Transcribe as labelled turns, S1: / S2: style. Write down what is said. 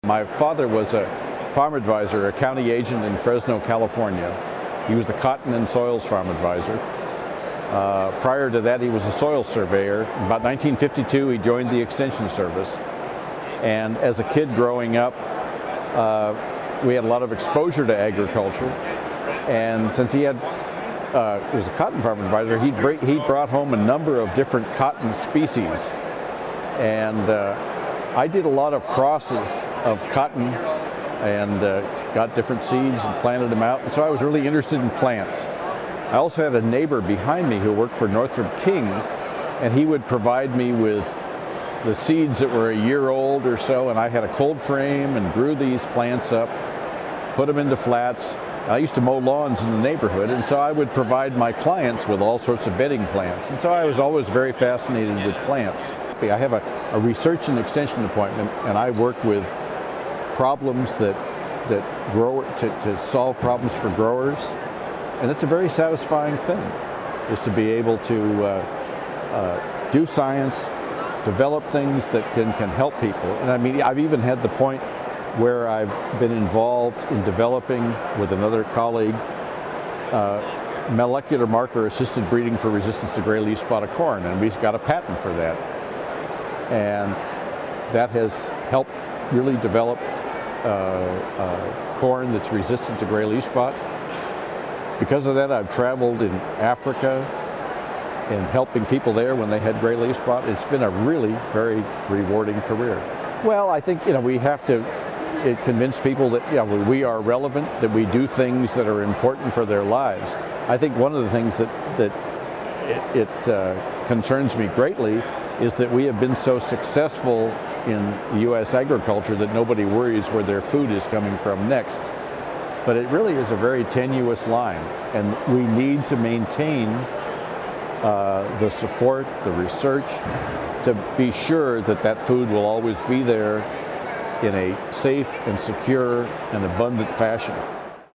S1: My father was a farm advisor, a county agent in Fresno, California. He was the cotton and soils farm advisor. Prior to that, he was a soil surveyor. About 1952, he joined the Extension Service. And as a kid growing up, we had a lot of exposure to agriculture. And since he was a cotton farm advisor, he brought home a number of different cotton species. And I did a lot of crosses of cotton and got different seeds and planted them out. And so I was really interested in plants. I also had a neighbor behind me who worked for Northrop King, and he would provide me with the seeds that were a year old or so, and I had a cold frame and grew these plants up, put them into flats. I used to mow lawns in the neighborhood, and so I would provide my clients with all sorts of bedding plants. And so I was always very fascinated with plants. I have a research and extension appointment, and I work with problems to solve problems for growers. And it's a very satisfying thing, is to be able to do science, develop things that can help people. And I mean, I've even had the point where I've been involved in developing, with another colleague, molecular marker assisted breeding for resistance to gray leaf spotted corn, and we've got a patent for that. And that has helped really develop corn that's resistant to gray leaf spot. Because of that, I've traveled in Africa and helping people there when they had gray leaf spot. It's been a really very rewarding career. Well, I think we have to convince people that we are relevant, that we do things that are important for their lives. I think one of the things that concerns me greatly is that we have been so successful in U.S. agriculture that nobody worries where their food is coming from next. But it really is a very tenuous line, and we need to maintain the support, the research, to be sure that that food will always be there in a safe and secure and abundant fashion.